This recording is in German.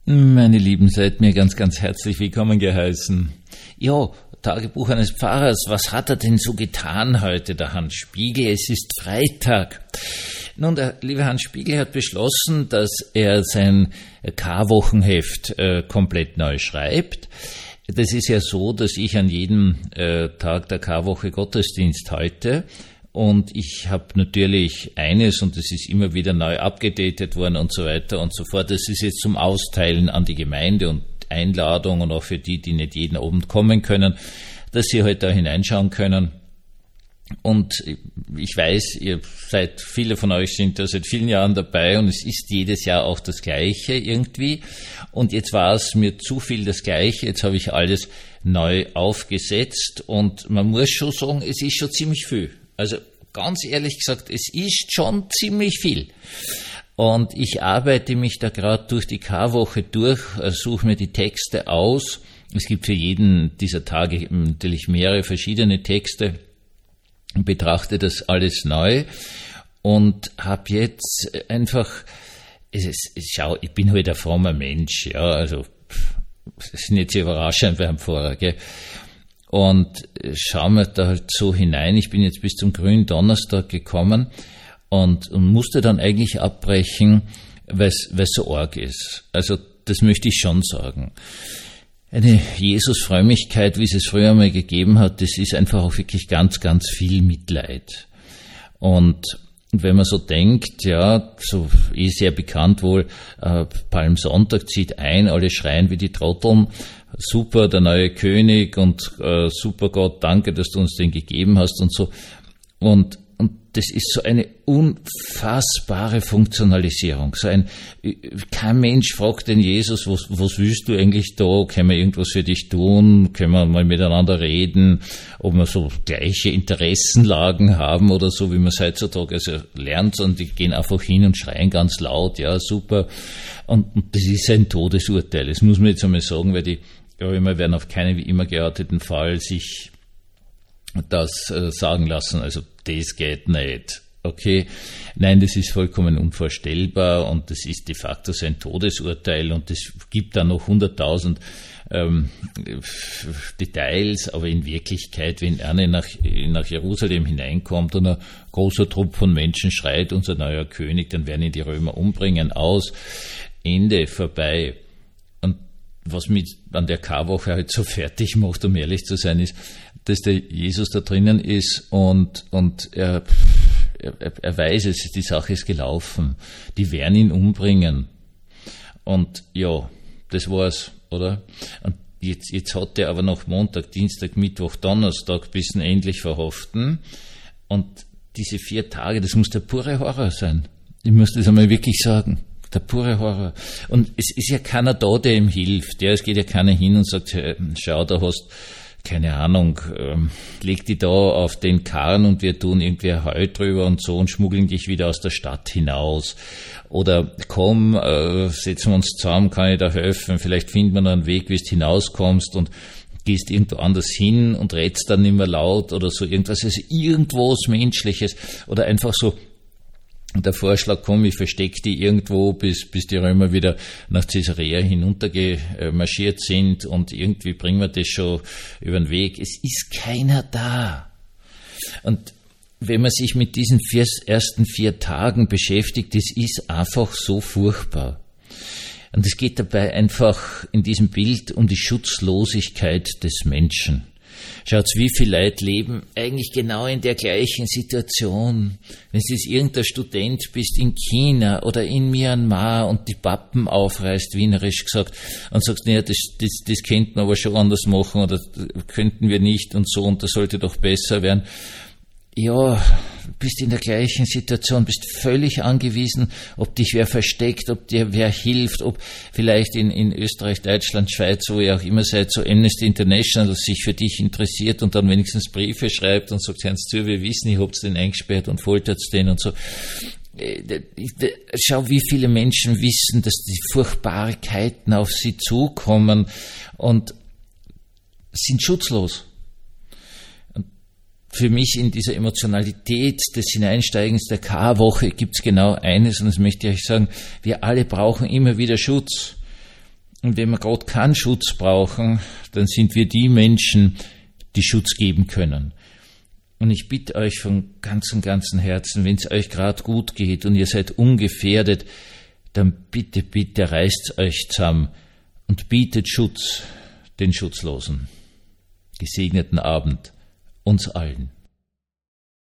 Meine Lieben, seid mir ganz, ganz herzlich willkommen geheißen. Ja, Tagebuch eines Pfarrers, was hat er denn so getan heute, der Hans Spiegel? Es ist Freitag. Nun, der liebe Hans Spiegel hat beschlossen, dass er sein Karwochenheft komplett neu schreibt. Das ist ja so, dass ich an jedem Tag der Karwoche Gottesdienst halte. Und ich habe natürlich eines, und das ist immer wieder neu abgedatet worden und so weiter und so fort. Das ist jetzt zum Austeilen an die Gemeinde und Einladung und auch für die, die nicht jeden Abend kommen können, dass sie halt da hineinschauen können. Und ich weiß, viele von euch sind da seit vielen Jahren dabei und es ist jedes Jahr auch das Gleiche irgendwie. Und jetzt war es mir zu viel das Gleiche, jetzt habe ich alles neu aufgesetzt und man muss schon sagen, es ist schon ziemlich viel. Also ganz ehrlich gesagt, es ist schon ziemlich viel. Und ich arbeite mich da gerade durch die Karwoche durch, suche mir die Texte aus. Es gibt für jeden dieser Tage natürlich mehrere verschiedene Texte und betrachte das alles neu und habe jetzt einfach, schau, ich bin halt ein frommer Mensch, ja, also das ist nicht so überraschend beim Pfarrer, gell. Und schauen wir da halt so hinein. Ich bin jetzt bis zum grünen Donnerstag gekommen und musste dann eigentlich abbrechen, weil es so arg ist. Also das möchte ich schon sagen. Eine Jesus-Frömmigkeit, wie es früher mal gegeben hat, das ist einfach auch wirklich ganz, ganz viel Mitleid. Und wenn man so denkt, ja, so sehr bekannt wohl, Palmsonntag zieht ein, alle schreien wie die Trotteln, super, der neue König und super Gott, danke, dass du uns den gegeben hast und so. Und das ist so eine unfassbare Funktionalisierung. Kein Mensch fragt den Jesus, was willst du eigentlich da? Können wir irgendwas für dich tun? Können wir mal miteinander reden? Ob wir so gleiche Interessenlagen haben oder so, wie man es heutzutage also lernt, und die gehen einfach hin und schreien ganz laut, ja, super. Und das ist ein Todesurteil. Das muss man jetzt einmal sagen, weil die Römer werden auf keinen wie immer gearteten Fall sich das sagen lassen, also das geht nicht. Okay, nein, das ist vollkommen unvorstellbar und das ist de facto so ein Todesurteil und es gibt da noch 100.000 Details, aber in Wirklichkeit, wenn einer nach Jerusalem hineinkommt und ein großer Trupp von Menschen schreit, unser neuer König, dann werden ihn die Römer umbringen, aus, Ende, vorbei. Und was mich an der Karwoche halt so fertig macht, um ehrlich zu sein, ist, dass der Jesus da drinnen ist und er weiß es, die Sache ist gelaufen. Die werden ihn umbringen. Und ja, das war's, oder? Und jetzt hat er aber noch Montag, Dienstag, Mittwoch, Donnerstag bis ihn endlich verhaften. Und diese 4 Tage, das muss der pure Horror sein. Ich muss das einmal wirklich sagen. Der pure Horror. Und es ist ja keiner da, der ihm hilft. Ja, es geht ja keiner hin und sagt, schau, da hast keine Ahnung, leg die da auf den Karren und wir tun irgendwie Heu drüber und so und schmuggeln dich wieder aus der Stadt hinaus. Oder komm, setzen wir uns zusammen, kann ich da helfen, vielleicht finden wir noch einen Weg, wie du hinauskommst und gehst irgendwo anders hin und redst dann nicht mehr laut oder so irgendwas, also irgendwas Menschliches oder einfach so der Vorschlag, komm, ich versteck die irgendwo, bis die Römer wieder nach Caesarea hinuntergemarschiert sind und irgendwie bringen wir das schon über den Weg. Es ist keiner da. Und wenn man sich mit diesen ersten 4 Tagen beschäftigt, das ist einfach so furchtbar. Und es geht dabei einfach in diesem Bild um die Schutzlosigkeit des Menschen. Schaut, wie viele Leute leben eigentlich genau in der gleichen Situation. Wenn du jetzt irgendein Student bist in China oder in Myanmar und die Pappen aufreißt, wienerisch gesagt, und sagst, naja, das könnten wir aber schon anders machen oder könnten wir nicht und so und das sollte doch besser werden. Ja, bist in der gleichen Situation, bist völlig angewiesen, ob dich wer versteckt, ob dir wer hilft, ob vielleicht in Österreich, Deutschland, Schweiz, wo ihr auch immer seid, so Amnesty International sich für dich interessiert und dann wenigstens Briefe schreibt und sagt, hören Sie zu, wir wissen, ich hab's den eingesperrt und foltert den und so. Schau, wie viele Menschen wissen, dass die Furchtbarkeiten auf sie zukommen und sind schutzlos. Für mich in dieser Emotionalität des Hineinsteigens der Karwoche gibt's genau eines, und das möchte ich euch sagen, wir alle brauchen immer wieder Schutz. Und wenn wir gerade keinen Schutz brauchen, dann sind wir die Menschen, die Schutz geben können. Und ich bitte euch von ganzem Herzen, wenn es euch gerade gut geht und ihr seid ungefährdet, dann bitte, reißt euch zusammen und bietet Schutz den Schutzlosen. Gesegneten Abend uns allen.